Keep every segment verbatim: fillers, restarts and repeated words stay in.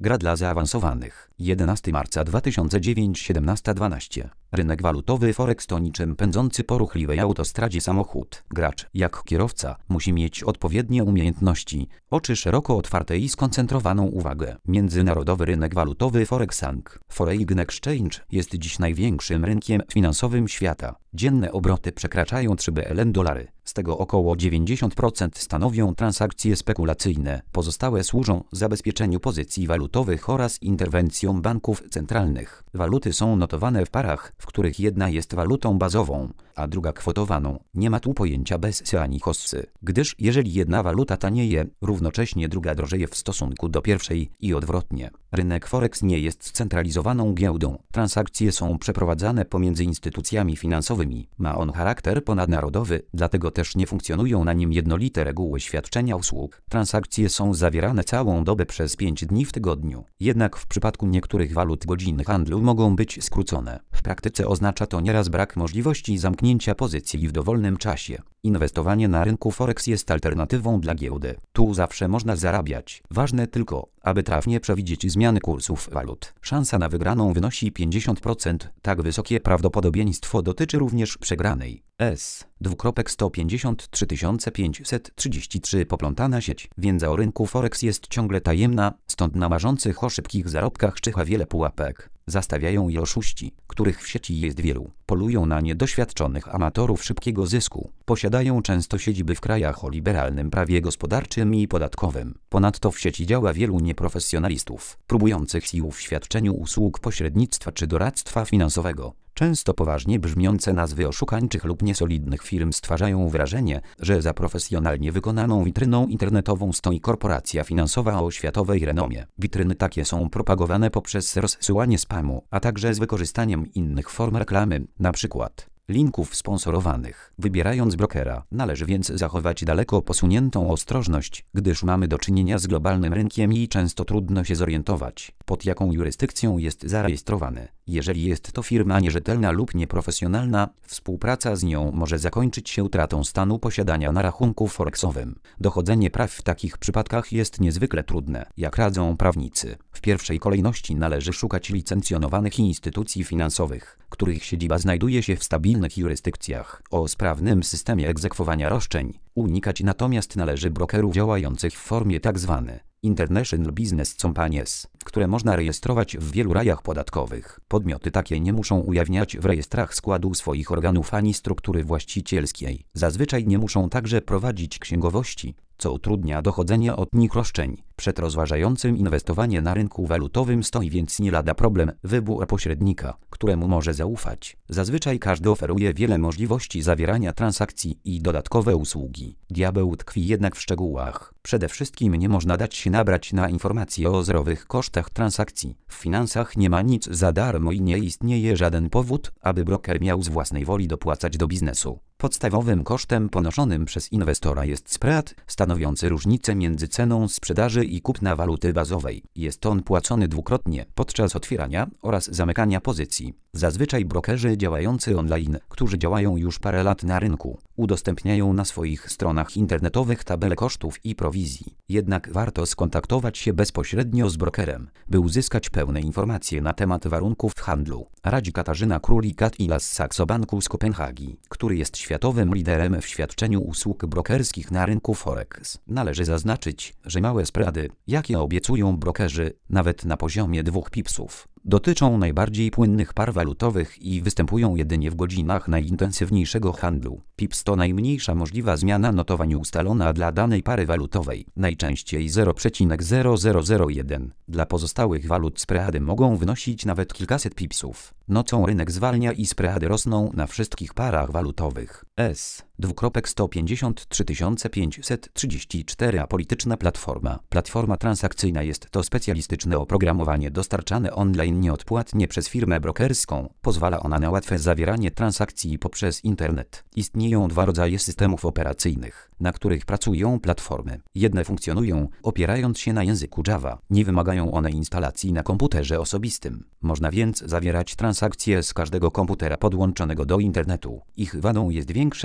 Gra dla zaawansowanych. jedenastego marca dwa tysiące dziewiątego, siedemnasta dwanaście. Rynek walutowy Forex to niczym pędzący po ruchliwej autostradzie samochód. Gracz, jak kierowca, musi mieć odpowiednie umiejętności, oczy szeroko otwarte i skoncentrowaną uwagę. Międzynarodowy rynek walutowy Forex Foreign Exchange jest dziś największym rynkiem finansowym świata. Dzienne obroty przekraczają trzy biliony dolary. Z tego około dziewięćdziesiąt procent stanowią transakcje spekulacyjne. Pozostałe służą zabezpieczeniu pozycji walutowych oraz interwencjom banków centralnych. Waluty są notowane w parach, w których jedna jest walutą bazową, a druga kwotowaną. Nie ma tu pojęcia bessy ani hossy, gdyż jeżeli jedna waluta tanieje, równocześnie druga drożeje w stosunku do pierwszej i odwrotnie. Rynek Forex nie jest scentralizowaną giełdą. Transakcje są przeprowadzane pomiędzy instytucjami finansowymi. Ma on charakter ponadnarodowy, dlatego też nie funkcjonują na nim jednolite reguły świadczenia usług. Transakcje są zawierane całą dobę przez pięć dni w tygodniu. Jednak w przypadku niektórych walut godziny handlu mogą być skrócone. W praktyce oznacza to nieraz brak możliwości zamknięcia pozycji w dowolnym czasie. Inwestowanie na rynku Forex jest alternatywą dla giełdy. Tu zawsze można zarabiać. Ważne tylko, aby trafnie przewidzieć zmiany kursów walut. Szansa na wygraną wynosi pięćdziesiąt procent. Tak wysokie prawdopodobieństwo dotyczy również przegranej. S. sto pięćdziesiąt trzy tysiące pięćset trzydzieści trzy Poplątana sieć. Wiedza o rynku Forex jest ciągle tajemna, stąd na marzących o szybkich zarobkach czyha wiele pułapek. Zastawiają je oszuści, których w sieci jest wielu. Polują na niedoświadczonych amatorów szybkiego zysku. Posiadają często siedziby w krajach o liberalnym prawie gospodarczym i podatkowym. Ponadto w sieci działa wielu nieprofesjonalistów, próbujących sił w świadczeniu usług pośrednictwa czy doradztwa finansowego. Często poważnie brzmiące nazwy oszukańczych lub niesolidnych firm stwarzają wrażenie, że za profesjonalnie wykonaną witryną internetową stoi korporacja finansowa o światowej renomie. Witryny takie są propagowane poprzez rozsyłanie spamu, a także z wykorzystaniem innych form reklamy, np. linków sponsorowanych. Wybierając brokera, należy więc zachować daleko posuniętą ostrożność, gdyż mamy do czynienia z globalnym rynkiem i często trudno się zorientować, pod jaką jurysdykcją jest zarejestrowany. Jeżeli jest to firma nierzetelna lub nieprofesjonalna, współpraca z nią może zakończyć się utratą stanu posiadania na rachunku forexowym. Dochodzenie praw w takich przypadkach jest niezwykle trudne, jak radzą prawnicy. W pierwszej kolejności należy szukać licencjonowanych instytucji finansowych, których siedziba znajduje się w stabilnych jurysdykcjach o sprawnym systemie egzekwowania roszczeń. Unikać natomiast należy brokerów działających w formie tzw. International Business Companies, które można rejestrować w wielu rajach podatkowych. Podmioty takie nie muszą ujawniać w rejestrach składu swoich organów ani struktury właścicielskiej. Zazwyczaj nie muszą także prowadzić księgowości, co utrudnia dochodzenie od nich roszczeń. Przed rozważającym inwestowanie na rynku walutowym stoi więc nie lada problem wybór pośrednika, któremu może zaufać. Zazwyczaj każdy oferuje wiele możliwości zawierania transakcji i dodatkowe usługi. Diabeł tkwi jednak w szczegółach. Przede wszystkim nie można dać się nabrać na informacje o zerowych kosztach transakcji. W finansach nie ma nic za darmo i nie istnieje żaden powód, aby broker miał z własnej woli dopłacać do biznesu. Podstawowym kosztem ponoszonym przez inwestora jest spread, stanowiący różnicę między ceną sprzedaży i kupna waluty bazowej. Jest on płacony dwukrotnie podczas otwierania oraz zamykania pozycji. Zazwyczaj brokerzy działający online, którzy działają już parę lat na rynku, udostępniają na swoich stronach internetowych tabele kosztów i prowizji. Jednak warto skontaktować się bezpośrednio z brokerem, by uzyskać pełne informacje na temat warunków handlu. Radzi Katarzyna Królikat-Ila z Saxo Banku z Kopenhagi, który jest światowym liderem w świadczeniu usług brokerskich na rynku Forex. Należy zaznaczyć, że małe spready, jakie obiecują brokerzy, nawet na poziomie dwóch pipsów, dotyczą najbardziej płynnych par walutowych i występują jedynie w godzinach najintensywniejszego handlu. Pips to najmniejsza możliwa zmiana notowań ustalona dla danej pary walutowej, najczęściej zero przecinek zero zero zero jeden. Dla pozostałych walut spready mogą wynosić nawet kilkaset pipsów. Nocą rynek zwalnia i spready rosną na wszystkich parach walutowych. S. sto pięćdziesiąt trzy tysiące pięćset trzydzieści cztery Apolityczna platforma. Platforma transakcyjna jest to specjalistyczne oprogramowanie dostarczane online nieodpłatnie przez firmę brokerską. Pozwala ona na łatwe zawieranie transakcji poprzez internet. Istnieją dwa rodzaje systemów operacyjnych, na których pracują platformy. Jedne funkcjonują opierając się na języku Java. Nie wymagają one instalacji na komputerze osobistym. Można więc zawierać transakcje z każdego komputera podłączonego do internetu. Ich wadą jest większa podatność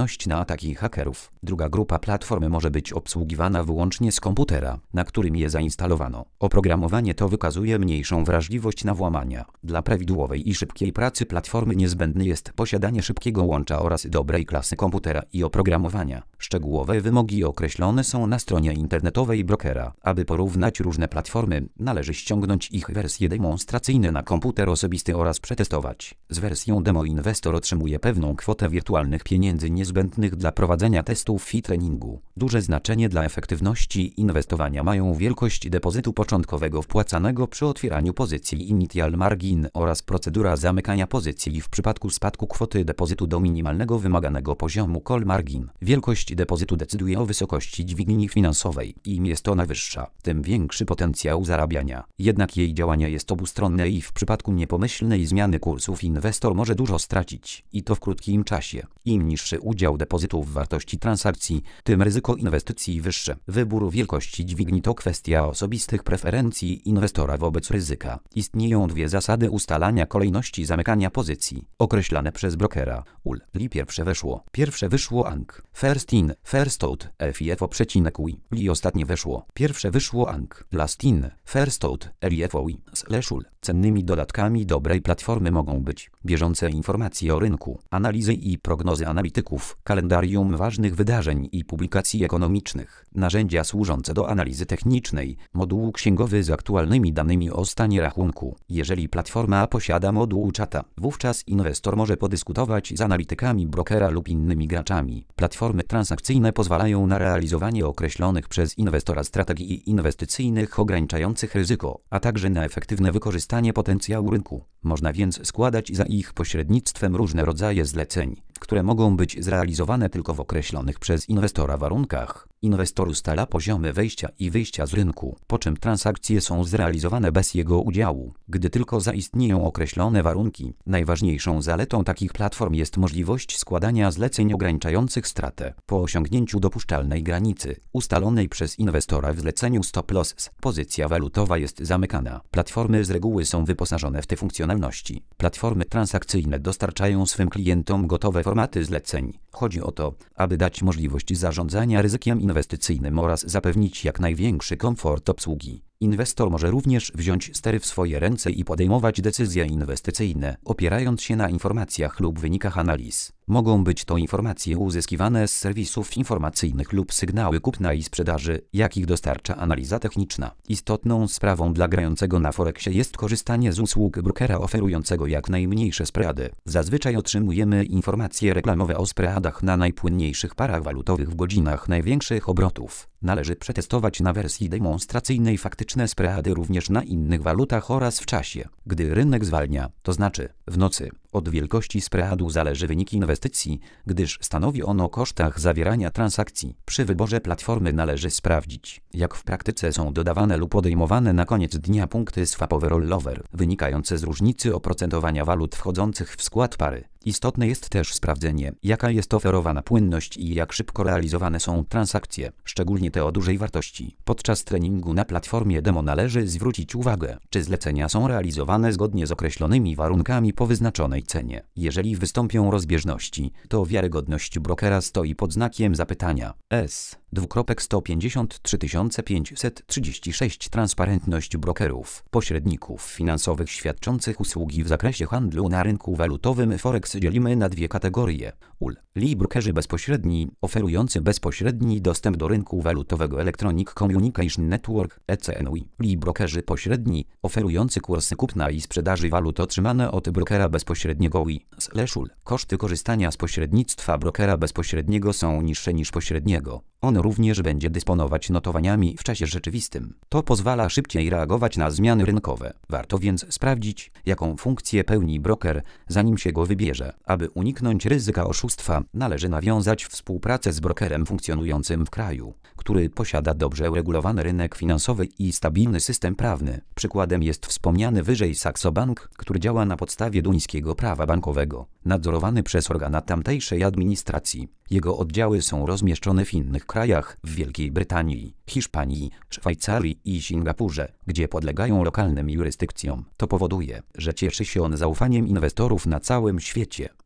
odporność na ataki hakerów. Druga grupa platformy może być obsługiwana wyłącznie z komputera, na którym je zainstalowano. Oprogramowanie to wykazuje mniejszą wrażliwość na włamania. Dla prawidłowej i szybkiej pracy platformy niezbędne jest posiadanie szybkiego łącza oraz dobrej klasy komputera i oprogramowania. Szczegółowe wymogi określone są na stronie internetowej brokera. Aby porównać różne platformy, należy ściągnąć ich wersje demonstracyjne na komputer osobisty oraz przetestować. Z wersją demo inwestor otrzymuje pewną kwotę wirtualnych pieniędzy niezbędnych dla prowadzenia testów i treningu. Duże znaczenie dla efektywności inwestowania mają wielkość depozytu początkowego wpłacanego przy otwieraniu pozycji initial margin oraz procedura zamykania pozycji w przypadku spadku kwoty depozytu do minimalnego wymaganego poziomu call margin. Wielkość depozytu decyduje o wysokości dźwigni finansowej. Im jest ona wyższa, tym większy potencjał zarabiania. Jednak jej działanie jest obustronne i w przypadku niepomyślnej zmiany kursów inwestor może dużo stracić. I to w krótkim czasie. Im niższy udział depozytu w wartości transakcji, tym ryzyko inwestycji wyższe. Wybór wielkości dźwigni to kwestia osobistych preferencji inwestora wobec ryzyka. Istnieją dwie zasady ustalania kolejności zamykania pozycji, określane przez brokera. U L. Li pierwsze weszło. Pierwsze wyszło A N K. First in, first out. F I F O przecinek U I. Li ostatnie weszło. Pierwsze wyszło A N K. Last in, first out. L I F O I. Slash U L. Cennymi dodatkami dobrej platformy mogą być bieżące informacje o rynku, analizy i prognozy analityków, kalendarium ważnych wydarzeń i publikacji ekonomicznych, narzędzia służące do analizy technicznej, moduł księgowy z aktualnymi danymi o stanie rachunku. Jeżeli platforma posiada moduł czata, wówczas inwestor może podyskutować z analitykami brokera lub innymi graczami. Platformy transakcyjne pozwalają na realizowanie określonych przez inwestora strategii inwestycyjnych ograniczających ryzyko, a także na efektywne wykorzystanie potencjału rynku. Można więc składać za ich pośrednictwem różne rodzaje zleceń, które mogą być zrealizowane tylko w określonych przez inwestora warunkach. Inwestor ustala poziomy wejścia i wyjścia z rynku, po czym transakcje są zrealizowane bez jego udziału, gdy tylko zaistnieją określone warunki. Najważniejszą zaletą takich platform jest możliwość składania zleceń ograniczających stratę. Po osiągnięciu dopuszczalnej granicy, ustalonej przez inwestora w zleceniu stop loss, pozycja walutowa jest zamykana. Platformy z reguły są wyposażone w te funkcjonalności. Platformy transakcyjne dostarczają swym klientom gotowe formaty zleceń. Chodzi o to, aby dać możliwość zarządzania ryzykiem inwestycyjnym oraz zapewnić jak największy komfort obsługi. Inwestor może również wziąć stery w swoje ręce i podejmować decyzje inwestycyjne, opierając się na informacjach lub wynikach analiz. Mogą być to informacje uzyskiwane z serwisów informacyjnych lub sygnały kupna i sprzedaży, jakich dostarcza analiza techniczna. Istotną sprawą dla grającego na Forexie jest korzystanie z usług brokera oferującego jak najmniejsze spready. Zazwyczaj otrzymujemy informacje reklamowe o spreadach na najpłynniejszych parach walutowych w godzinach największych obrotów. Należy przetestować na wersji demonstracyjnej faktyczne spready również na innych walutach oraz w czasie, gdy rynek zwalnia, to znaczy w nocy. Od wielkości spreadu zależy wynik inwestycji, gdyż stanowi on o kosztach zawierania transakcji. Przy wyborze platformy należy sprawdzić, jak w praktyce są dodawane lub odejmowane na koniec dnia punkty swapowe rollover, wynikające z różnicy oprocentowania walut wchodzących w skład pary. Istotne jest też sprawdzenie, jaka jest oferowana płynność i jak szybko realizowane są transakcje, szczególnie te o dużej wartości. Podczas treningu na platformie demo należy zwrócić uwagę, czy zlecenia są realizowane zgodnie z określonymi warunkami po wyznaczonej cenie. Jeżeli wystąpią rozbieżności, to wiarygodność brokera stoi pod znakiem zapytania. S. sto pięćdziesiąt trzy tysiące pięćset trzydzieści sześć Transparentność brokerów, pośredników finansowych świadczących usługi w zakresie handlu na rynku walutowym Forex dzielimy na dwie kategorie. U L. Li brokerzy bezpośredni, oferujący bezpośredni dostęp do rynku walutowego Electronic Communication Network E C N U I. Li brokerzy pośredni, oferujący kursy kupna i sprzedaży walut otrzymane od brokera bezpośredniego U I. Slash U L. Koszty korzystania z pośrednictwa brokera bezpośredniego są niższe niż pośredniego. On również będzie dysponować notowaniami w czasie rzeczywistym. To pozwala szybciej reagować na zmiany rynkowe. Warto więc sprawdzić, jaką funkcję pełni broker, zanim się go wybierze. Aby uniknąć ryzyka oszustwa, należy nawiązać współpracę z brokerem funkcjonującym w kraju, który posiada dobrze uregulowany rynek finansowy i stabilny system prawny. Przykładem jest wspomniany wyżej Saxo Bank, który działa na podstawie duńskiego prawa bankowego, nadzorowany przez organa tamtejszej administracji. Jego oddziały są rozmieszczone w innych krajach, w Wielkiej Brytanii, Hiszpanii, Szwajcarii i Singapurze, gdzie podlegają lokalnym jurysdykcjom. To powoduje, że cieszy się on zaufaniem inwestorów na całym świecie.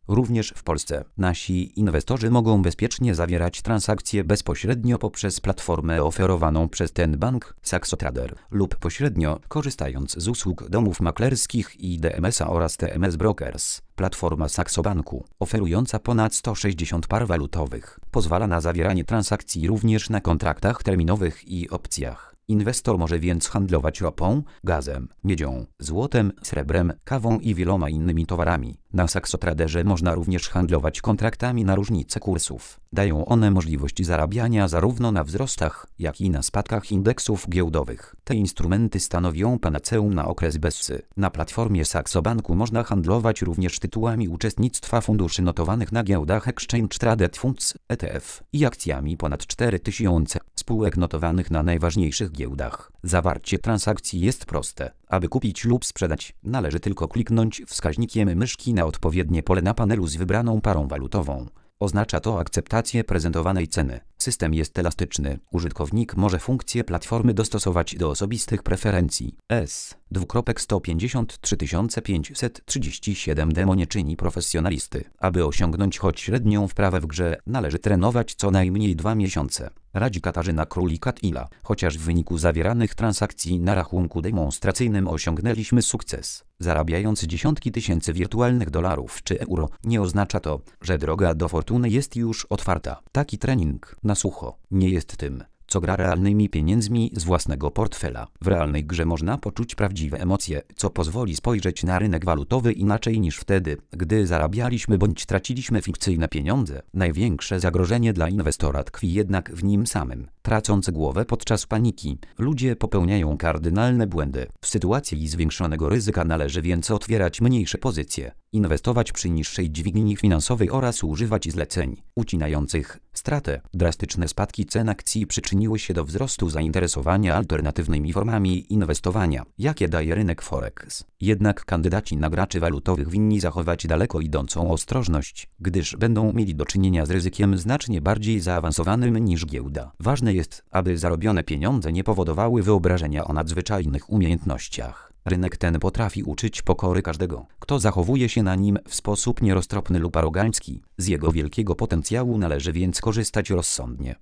Również w Polsce nasi inwestorzy mogą bezpiecznie zawierać transakcje bezpośrednio poprzez platformę oferowaną przez ten bank Saxo Trader lub pośrednio korzystając z usług domów maklerskich i D M S-a oraz T M S Brokers. Platforma Saxo Banku, oferująca ponad sto sześćdziesiąt par walutowych, pozwala na zawieranie transakcji również na kontraktach terminowych i opcjach. Inwestor może więc handlować ropą, gazem, miedzią, złotem, srebrem, kawą i wieloma innymi towarami. Na Saxo Traderze można również handlować kontraktami na różnice kursów. Dają one możliwość zarabiania zarówno na wzrostach, jak i na spadkach indeksów giełdowych. Te instrumenty stanowią panaceum na okres bezsy. Na platformie Saxo Banku można handlować również tytułami uczestnictwa funduszy notowanych na giełdach Exchange Traded Funds E T F i akcjami ponad cztery tysiące spółek notowanych na najważniejszych giełdach. Zawarcie transakcji jest proste. Aby kupić lub sprzedać, należy tylko kliknąć wskaźnikiem myszki na odpowiednie pole na panelu z wybraną parą walutową. Oznacza to akceptację prezentowanej ceny. System jest elastyczny. Użytkownik może funkcje platformy dostosować do osobistych preferencji. S sto pięćdziesiąt trzy tysiące pięćset trzydzieści siedem demo nie czyni profesjonalisty. Aby osiągnąć choć średnią wprawę w grze, należy trenować co najmniej dwa miesiące. Radzi Katarzyna Królikat-Ila. Chociaż w wyniku zawieranych transakcji na rachunku demonstracyjnym osiągnęliśmy sukces, zarabiając dziesiątki tysięcy wirtualnych dolarów czy euro, nie oznacza to, że droga do fortuny jest już otwarta. Taki trening na sucho nie jest tym, co gra realnymi pieniędzmi z własnego portfela. W realnej grze można poczuć prawdziwe emocje, co pozwoli spojrzeć na rynek walutowy inaczej niż wtedy, gdy zarabialiśmy bądź traciliśmy fikcyjne pieniądze. Największe zagrożenie dla inwestora tkwi jednak w nim samym. Tracąc głowę podczas paniki, ludzie popełniają kardynalne błędy. W sytuacji zwiększonego ryzyka należy więc otwierać mniejsze pozycje, inwestować przy niższej dźwigni finansowej oraz używać zleceń ucinających stratę. Drastyczne spadki cen akcji przyczyniły się do wzrostu zainteresowania alternatywnymi formami inwestowania, jakie daje rynek Forex. Jednak kandydaci na graczy walutowych winni zachować daleko idącą ostrożność, gdyż będą mieli do czynienia z ryzykiem znacznie bardziej zaawansowanym niż giełda. Ważne jest, aby zarobione pieniądze nie powodowały wyobrażenia o nadzwyczajnych umiejętnościach. Rynek ten potrafi uczyć pokory każdego, kto zachowuje się na nim w sposób nieroztropny lub arogancki. Z jego wielkiego potencjału należy więc korzystać rozsądnie.